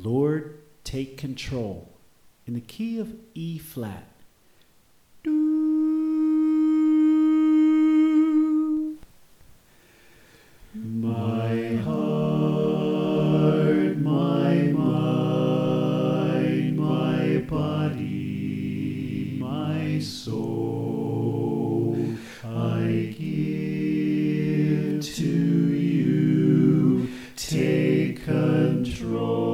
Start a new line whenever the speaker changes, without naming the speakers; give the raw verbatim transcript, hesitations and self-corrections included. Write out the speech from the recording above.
Lord, take control in the key of E flat. My heart, my mind, my body, my soul, I give to you. Take control.